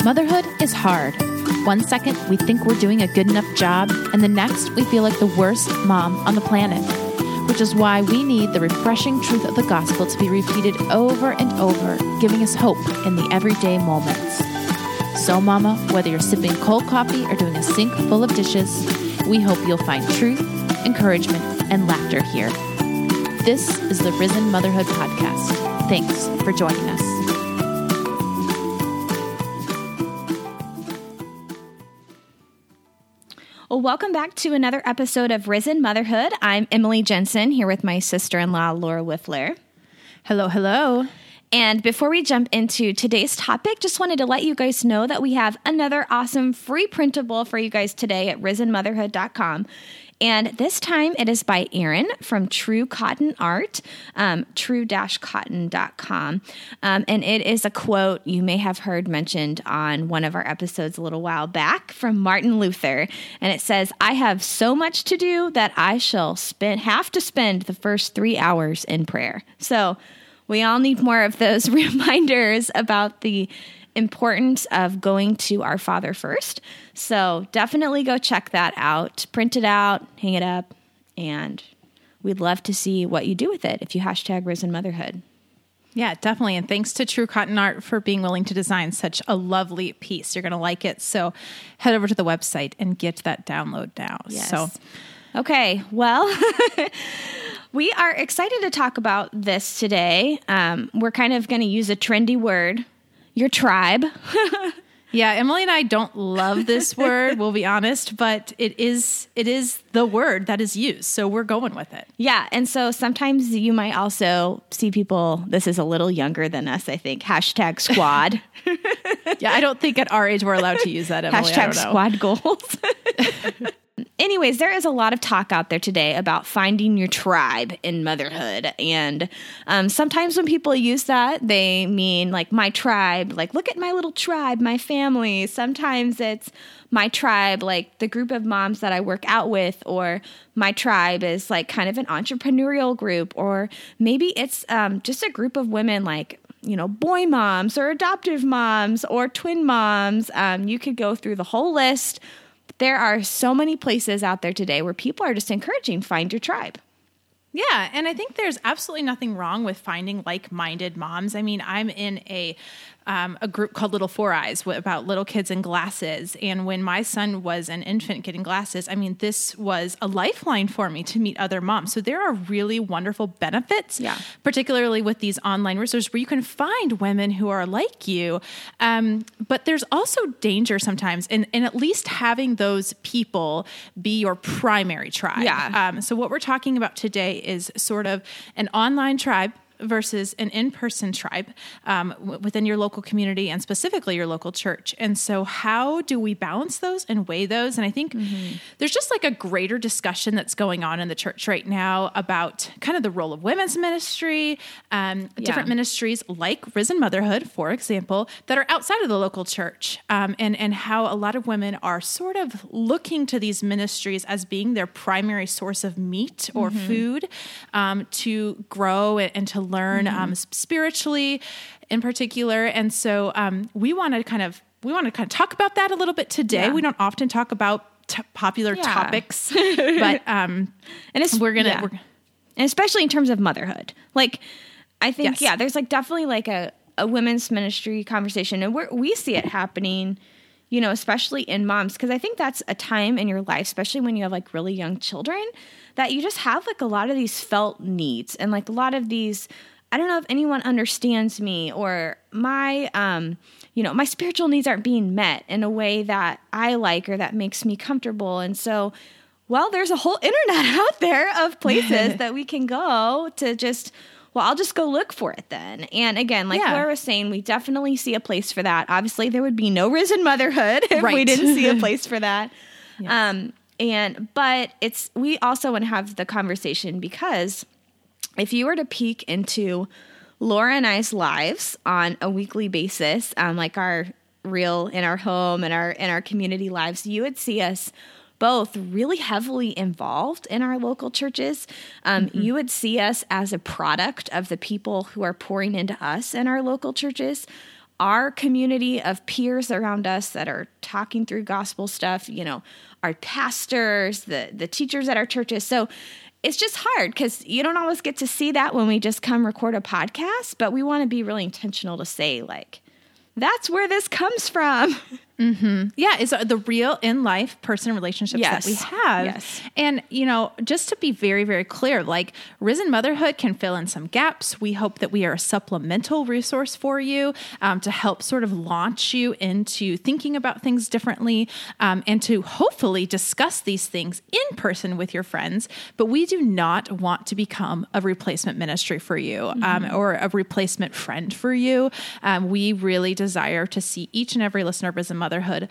Motherhood is hard. One second, we think we're doing a good enough job, and the next, we feel like the worst mom on the planet, which is why we need the refreshing truth of the gospel to be repeated over and over, giving us hope in the everyday moments. So, Mama, whether you're sipping cold coffee or doing a sink full of dishes, we hope you'll find truth, encouragement, and laughter here. This is the Risen Motherhood Podcast. Thanks for joining us. Well, welcome back to another episode of Risen Motherhood. I'm Emily Jensen here with my sister-in-law, Laura Wiffler. Hello, hello. And before we jump into today's topic, just wanted to let you guys know that we have another awesome free printable for you guys today at risenmotherhood.com. And this time it is by Erin from True Cotton Art, true-cotton.com. And it is a quote you may have heard mentioned on one of our episodes a little while back from Martin Luther. And it says, "I have so much to do that I shall have to spend the first 3 hours in prayer." So we all need more of those reminders about the importance of going to our Father first. So definitely go check that out, print it out, hang it up, and we'd love to see what you do with it if you hashtag Risen Motherhood. Yeah, definitely. And thanks to True Cotton Art for being willing to design such a lovely piece. You're going to like it. So head over to the website and get that download now. Yes. So, okay, well, we are excited to talk about this today. We're kind of going to use a trendy word, your tribe. yeah, Emily and I don't love this word, we'll be honest, but it is the word that is used. So we're going with it. Yeah. And so sometimes you might also see people, this is a little younger than us, I think, hashtag squad. Yeah, I don't think at our age we're allowed to use that, Emily. Hashtag squad goals. Anyways, there is a lot of talk out there today about finding your tribe in motherhood. And sometimes when people use that, they mean like my tribe, like look at my little tribe, my family. Sometimes it's my tribe, like the group of moms that I work out with, or my tribe is like kind of an entrepreneurial group, or maybe it's just a group of women like, you know, boy moms or adoptive moms or twin moms. You could go through the whole list. There are so many places out there today where people are just encouraging find your tribe. Yeah, and I think there's absolutely nothing wrong with finding like-minded moms. I mean, I'm in a group called Little Four Eyes about little kids and glasses. And when my son was an infant getting glasses, I mean, this was a lifeline for me to meet other moms. So there are really wonderful benefits, particularly with these online resources where you can find women who are like you. But there's also danger sometimes in at least having those people be your primary tribe. Yeah. So what we're talking about today is sort of an online tribe versus an in-person tribe within your local community and specifically your local church. And so how do we balance those and weigh those? And I think there's just like a greater discussion that's going on in the church right now about kind of the role of women's ministry, different ministries like Risen Motherhood, for example, that are outside of the local church, and how a lot of women are sort of looking to these ministries as being their primary source of meat or food to grow and to learn spiritually in particular. And so we want to kind of talk about that a little bit today. We don't often talk about popular topics, but and and especially in terms of motherhood. Like I think there's like definitely like a women's ministry conversation, and we see it happening, you know, especially in moms, because I think that's a time in your life, especially when you have like really young children, that you just have like a lot of these felt needs and like a lot of these, I don't know if anyone understands me, or my, my spiritual needs aren't being met in a way that I like or that makes me comfortable. And so, well, there's a whole internet out there of places that we can go to just, well, I'll just go look for it then. And again, like Laura was saying, we definitely see a place for that. Obviously, there would be no Risen Motherhood if we didn't see a place for that. Yes. But we also want to have the conversation, because if you were to peek into Laura and I's lives on a weekly basis, like our real in our home and our community lives, you would see us both really heavily involved in our local churches. You would see us as a product of the people who are pouring into us in our local churches. our community of peers around us that are talking through gospel stuff, our pastors, the teachers at our churches. So it's just hard because you don't always get to see that when we just come record a podcast, but we want to be really intentional to say, like, that's where this comes from. Mm-hmm. Yeah, it's the real in life person relationships that we have. Yes. And, just to be very, very clear, like Risen Motherhood can fill in some gaps. We hope that we are a supplemental resource for you to help sort of launch you into thinking about things differently and to hopefully discuss these things in person with your friends. But we do not want to become a replacement ministry for you or a replacement friend for you. We really desire to see each and every listener of Risen Motherhood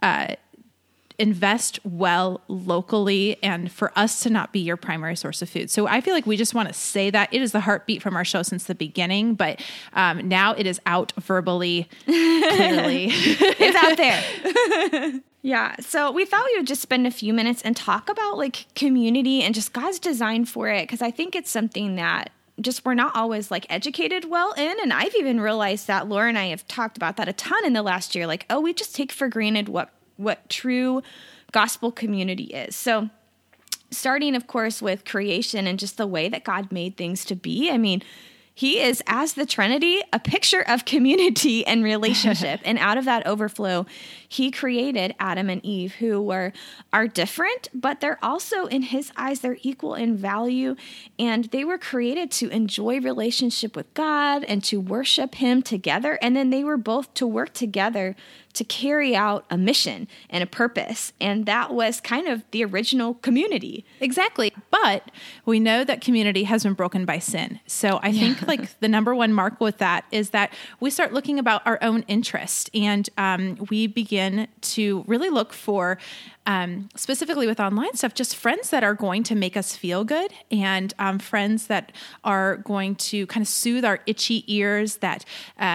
invest well locally and for us to not be your primary source of food. So I feel like we just want to say that it is the heartbeat from our show since the beginning, but now it is out verbally, clearly. It's out there. Yeah. So we thought we would just spend a few minutes and talk about like community and just God's design for it. Cause I think it's something that just we're not always like educated well in. And I've even realized that Laura and I have talked about that a ton in the last year. Like, we just take for granted what true gospel community is. So starting, of course, with creation and just the way that God made things to be. I mean, he is, as the Trinity, a picture of community and relationship. And out of that overflow, he created Adam and Eve, who are different, but they're also, in his eyes, they're equal in value. And they were created to enjoy relationship with God and to worship him together. And then they were both to work together to carry out a mission and a purpose. And that was kind of the original community. Exactly. But we know that community has been broken by sin. So I think like the number one mark with that is that we start looking about our own interest and we begin to really look for specifically with online stuff, just friends that are going to make us feel good and friends that are going to kind of soothe our itchy ears that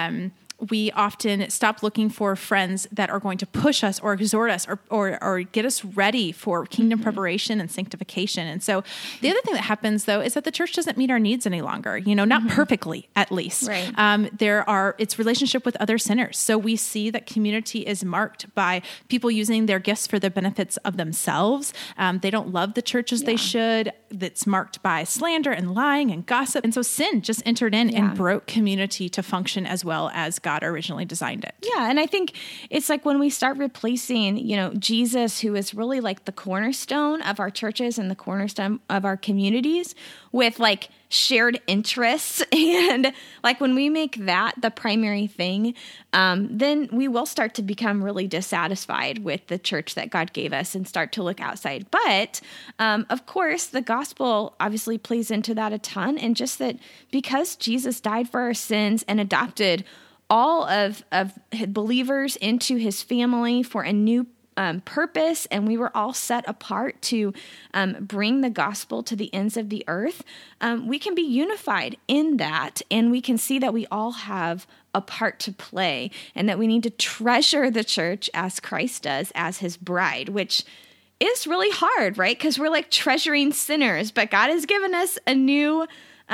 we often stop looking for friends that are going to push us or exhort us or get us ready for kingdom preparation and sanctification. And so the other thing that happens though is that the church doesn't meet our needs any longer, not perfectly at least. Right. It's relationship with other sinners. So we see that community is marked by people using their gifts for the benefits of themselves. They don't love the church as they should. That's marked by slander and lying and gossip. And so sin just entered in and broke community to function as well as God originally designed it. Yeah. And I think it's like when we start replacing, Jesus, who is really like the cornerstone of our churches and the cornerstone of our communities with like shared interests. And like when we make that the primary thing, then we will start to become really dissatisfied with the church that God gave us and start to look outside. But of course, the gospel obviously plays into that a ton. And just that because Jesus died for our sins and adopted all of believers into his family for a new purpose, and we were all set apart to bring the gospel to the ends of the earth, we can be unified in that, and we can see that we all have a part to play, and that we need to treasure the church as Christ does, as his bride, which is really hard, right? Because we're like treasuring sinners, but God has given us a new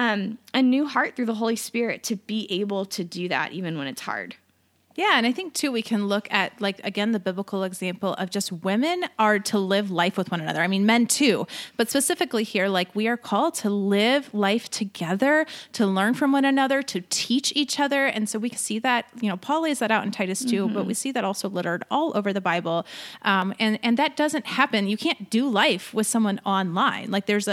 heart through the Holy Spirit to be able to do that even when it's hard. Yeah. And I think too, we can look at like, again, the biblical example of just women are to live life with one another. I mean, men too, but specifically here, like we are called to live life together, to learn from one another, to teach each other. And so we see that, Paul lays that out in Titus 2, but we see that also littered all over the Bible. And that doesn't happen. You can't do life with someone online. Like there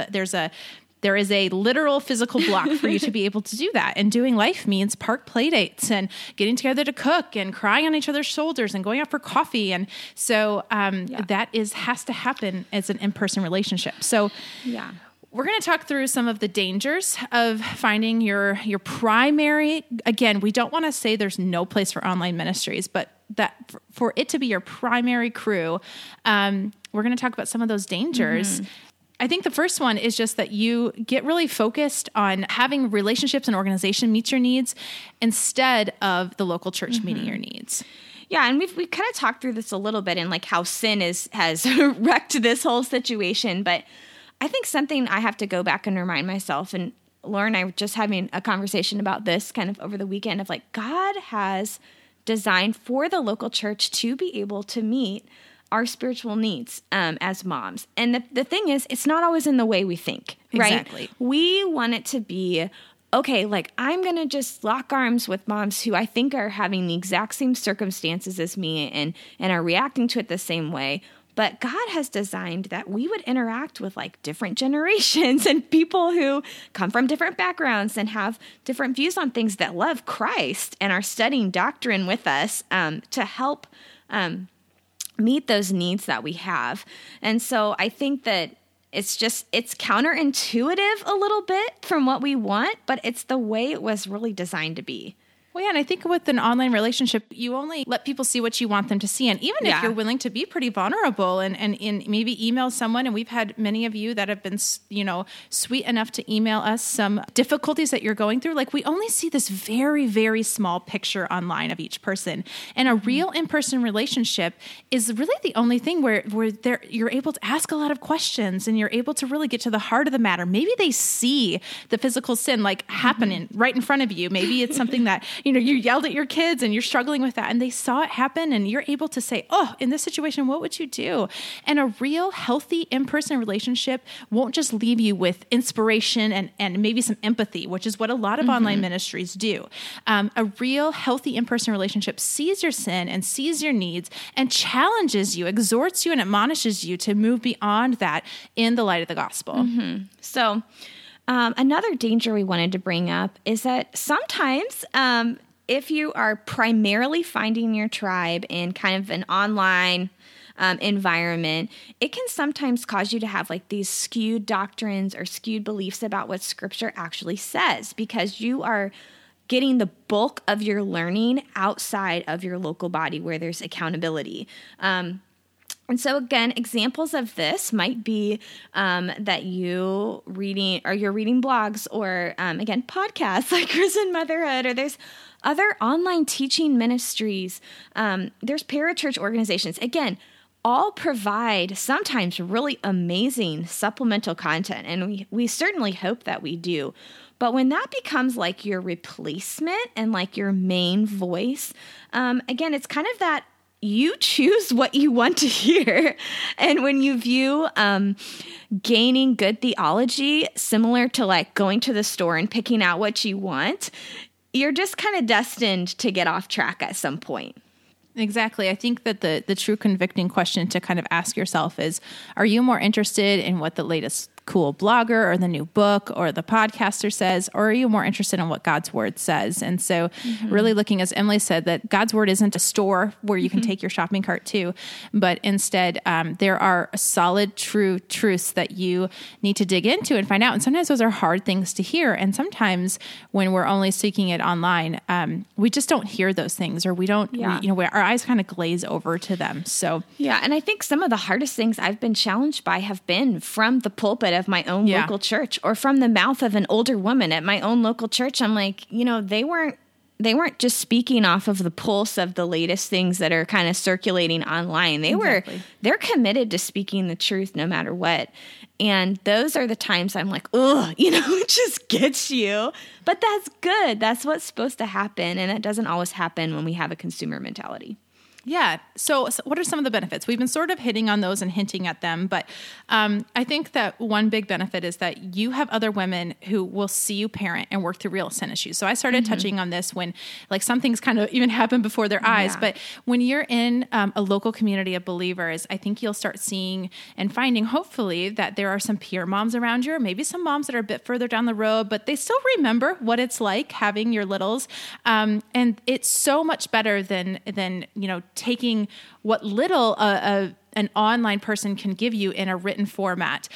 is a literal physical block for you to be able to do that. And doing life means park play dates and getting together to cook and crying on each other's shoulders and going out for coffee. And so that has to happen as an in-person relationship. So we're going to talk through some of the dangers of finding your primary. Again, we don't want to say there's no place for online ministries, but that for it to be your primary crew, we're going to talk about some of those dangers. I think the first one is just that you get really focused on having relationships and organization meet your needs instead of the local church meeting your needs. Yeah, and we've kind of talked through this a little bit in like how sin has wrecked this whole situation. But I think something I have to go back and remind myself, and Laura and I were just having a conversation about this kind of over the weekend of like God has designed for the local church to be able to meet our spiritual needs as moms. And the thing is, it's not always in the way we think, right? Exactly. We want it to be, okay, like I'm going to just lock arms with moms who I think are having the exact same circumstances as me and are reacting to it the same way. But God has designed that we would interact with like different generations and people who come from different backgrounds and have different views on things, that love Christ and are studying doctrine with us to help meet those needs that we have. And so I think that it's counterintuitive a little bit from what we want, but it's the way it was really designed to be. Well, yeah, and I think with an online relationship, you only let people see what you want them to see. And even if you're willing to be pretty vulnerable and maybe email someone, and we've had many of you that have been, sweet enough to email us some difficulties that you're going through. Like, we only see this very, very small picture online of each person. And a real in-person relationship is really the only thing where you're able to ask a lot of questions and you're able to really get to the heart of the matter. Maybe they see the physical sin like happening right in front of you. Maybe it's something that you yelled at your kids and you're struggling with that, and they saw it happen, and you're able to say, oh, in this situation, what would you do? And a real healthy in-person relationship won't just leave you with inspiration and maybe some empathy, which is what a lot of online ministries do. A real healthy in-person relationship sees your sin and sees your needs and challenges you, exhorts you, and admonishes you to move beyond that in the light of the gospel. So another danger we wanted to bring up is that sometimes if you are primarily finding your tribe in kind of an online environment, it can sometimes cause you to have like these skewed doctrines or skewed beliefs about what Scripture actually says, because you are getting the bulk of your learning outside of your local body where there's accountability. And so again, examples of this might be that you're reading blogs or again, podcasts like Christian Motherhood, or there's other online teaching ministries. There's parachurch organizations. Again, all provide sometimes really amazing supplemental content, and we certainly hope that we do. But when that becomes like your replacement and like your main voice, again, it's kind of that you choose what you want to hear. And when you view gaining good theology similar to like going to the store and picking out what you want, you're just kind of destined to get off track at some point. Exactly. I think that the true convicting question to kind of ask yourself is, are you more interested in what the latest cool blogger or the new book or the podcaster says, or are you more interested in what God's word says? And so really looking, as Emily said, that God's word isn't a store where you can take your shopping cart to, but instead there are solid, true truths that you need to dig into and find out. And sometimes those are hard things to hear. And sometimes when we're only seeking it online, we just don't hear those things, or we don't, our eyes kind of glaze over to them. So yeah. And I think some of the hardest things I've been challenged by have been from the pulpit of my own local church, or from the mouth of an older woman at my own local church. I'm like, they weren't just speaking off of the pulse of the latest things that are kind of circulating online. They're committed to speaking the truth no matter what. And those are the times I'm like, ugh, it just gets you. But that's good. That's what's supposed to happen. And it doesn't always happen when we have a consumer mentality. Yeah. So what are some of the benefits? We've been sort of hitting on those and hinting at them, but I think that one big benefit is that you have other women who will see you parent and work through real sin issues. So I started touching on this when like some things kind of even happen before their eyes, but when you're in a local community of believers, I think you'll start seeing and finding, hopefully, that there are some peer moms around you, or maybe some moms that are a bit further down the road, but they still remember what it's like having your littles. And it's so much better than taking what little an online person can give you in a written format.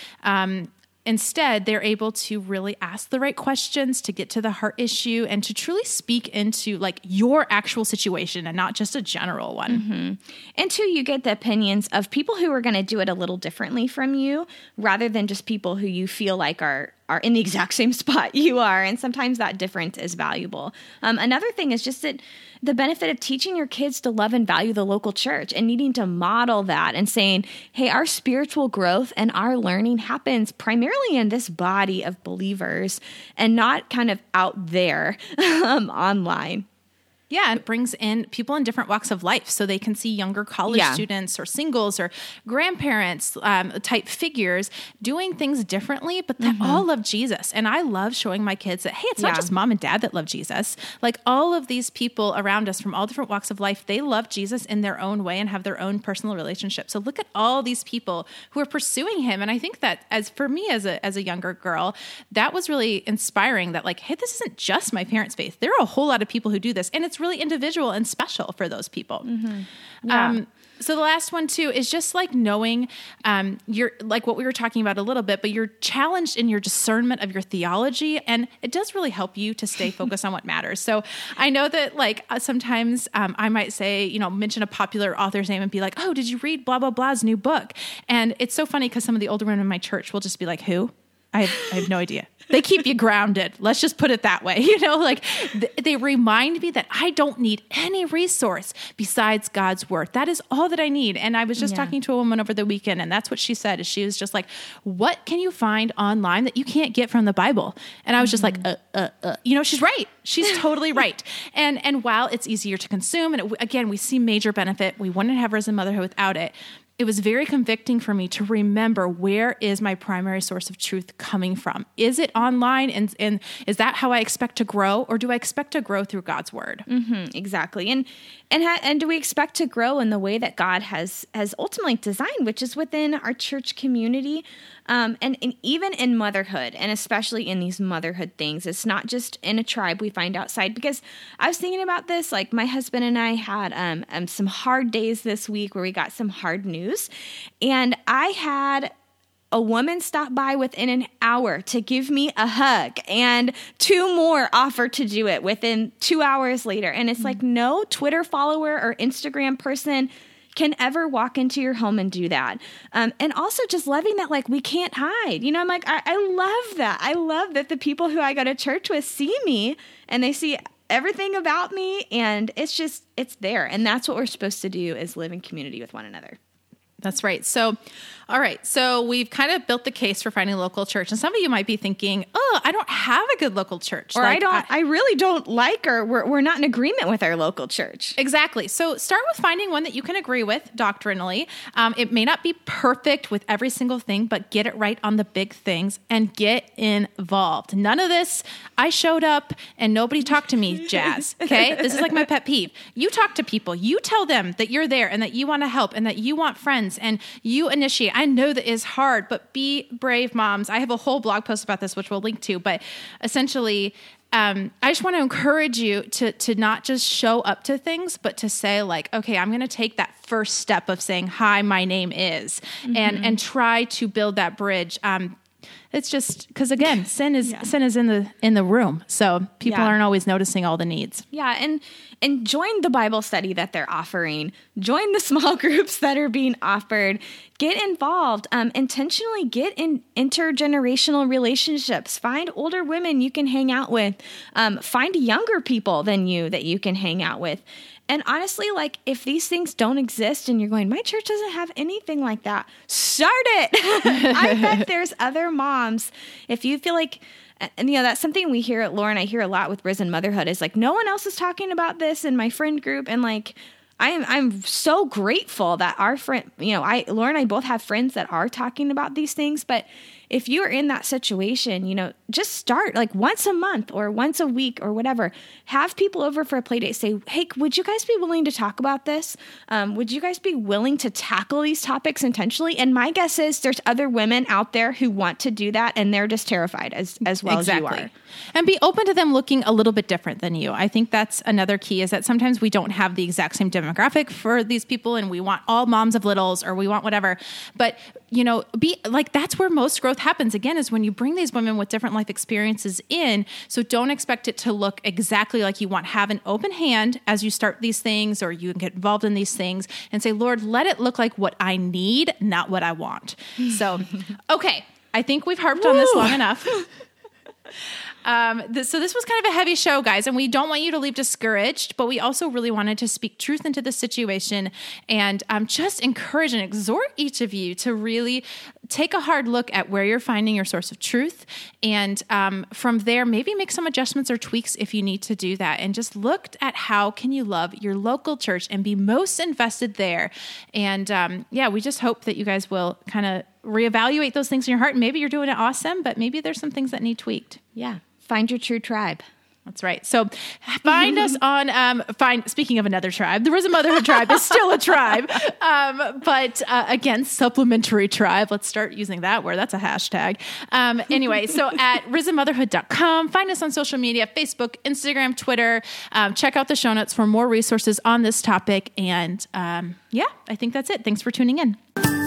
Instead, they're able to really ask the right questions to get to the heart issue and to truly speak into like your actual situation and not just a general one. And two, you get the opinions of people who are going to do it a little differently from you, rather than just people who you feel like are in the exact same spot you are. And sometimes that difference is valuable. Another thing is just that the benefit of teaching your kids to love and value the local church and needing to model that and saying, hey, our spiritual growth and our learning happens primarily in this body of believers and not kind of out there online. Yeah, it brings in people in different walks of life so they can see younger college students or singles or grandparents type figures doing things differently, but that all love Jesus. And I love showing my kids that, hey, it's not just mom and dad that love Jesus. Like all of these people around us from all different walks of life, they love Jesus in their own way and have their own personal relationship. So look at all these people who are pursuing him. And I think that for me as a younger girl, that was really inspiring that like, hey, this isn't just my parents' faith. There are a whole lot of people who do this, and it's really individual and special for those people. So the last one too is just like knowing you're like what we were talking about a little bit, but you're challenged in your discernment of your theology, and it does really help you to stay focused on what matters. So I know that like sometimes I might say, mention a popular author's name and be like, oh, did you read blah, blah, blah's new book? And it's so funny because some of the older women in my church will just be like, who? I have no idea. They keep you grounded. Let's just put it that way. They remind me that I don't need any resource besides God's word. That is all that I need. And I was just talking to a woman over the weekend, and that's what she said. Is she was just like, what can you find online that you can't get from the Bible? And I was just like, she's right. She's totally right. And while it's easier to consume, and again, we see major benefit, we wouldn't have Risen Motherhood without it. It was very convicting for me to remember, where is my primary source of truth coming from? Is it online? And is that how I expect to grow? Or do I expect to grow through God's word? Exactly. And do we expect to grow in the way that God has ultimately designed, which is within our church community? And even in motherhood, and especially in these motherhood things, it's not just in a tribe we find outside. Because I was thinking about this, like my husband and I had some hard days this week where we got some hard news. And I had a woman stop by within an hour to give me a hug, and 2 more offer to do it within 2 hours later. And it's like no Twitter follower or Instagram person can ever walk into your home and do that. And also just loving that, like, we can't hide. I'm like, I love that. I love that the people who I go to church with see me and they see everything about me, and it's there. And that's what we're supposed to do, is live in community with one another. That's right. So, all right. So we've kind of built the case for finding a local church. And some of you might be thinking, oh, I don't have a good local church. Or I really don't like, or we're not in agreement with our local church. Exactly. So start with finding one that you can agree with doctrinally. It may not be perfect with every single thing, but get it right on the big things and get involved. None of this, I showed up and nobody talked to me, jazz. Okay. This is like my pet peeve. You talk to people, you tell them that you're there and that you want to help and that you want friends, and you initiate. I know that is hard, but be brave, moms. I have a whole blog post about this, which we'll link to, but essentially, I just want to encourage you to not just show up to things, but to say like, okay, I'm going to take that first step of saying, hi, my name is, and try to build that bridge. It's just because, again, sin is in the room, so people aren't always noticing all the needs. Yeah, and join the Bible study that they're offering. Join the small groups that are being offered. Get involved. Intentionally get in intergenerational relationships. Find older women you can hang out with. Find younger people than you that you can hang out with. And honestly, like, if these things don't exist and you're going, my church doesn't have anything like that, start it. I bet there's other moms. If you feel like, and that's something we hear at Lauren, I hear a lot with Risen Motherhood, is like, no one else is talking about this in my friend group. And like, I'm so grateful that our friend, Lauren and I both have friends that are talking about these things. But if you are in that situation, just start like once a month or once a week or whatever. Have people over for a play date. Say, hey, would you guys be willing to talk about this? Would you guys be willing to tackle these topics intentionally? And my guess is there's other women out there who want to do that, and they're just terrified as well as you are. And be open to them looking a little bit different than you. I think that's another key, is that sometimes we don't have the exact same demographic for these people, and we want all moms of littles, or we want whatever. But, be like, that's where most growth happens, again, is when you bring these women with different life experiences in. So don't expect it to look exactly like you want. Have an open hand as you start these things, or you get involved in these things, and say, Lord, let it look like what I need, not what I want. So, okay, I think we've harped on this long enough. So this was kind of a heavy show, guys, and we don't want you to leave discouraged, but we also really wanted to speak truth into the situation and just encourage and exhort each of you to really take a hard look at where you're finding your source of truth. And from there, maybe make some adjustments or tweaks if you need to do that. And just look at how can you love your local church and be most invested there. And we just hope that you guys will kind of reevaluate those things in your heart. Maybe you're doing it awesome, but maybe there's some things that need tweaked. Yeah. Find your true tribe. That's right. So find us on, speaking of another tribe, the Risen Motherhood tribe is still a tribe. But again, supplementary tribe. Let's start using that word. That's a hashtag. Anyway, so at risenmotherhood.com, find us on social media, Facebook, Instagram, Twitter. Check out the show notes for more resources on this topic. And I think that's it. Thanks for tuning in.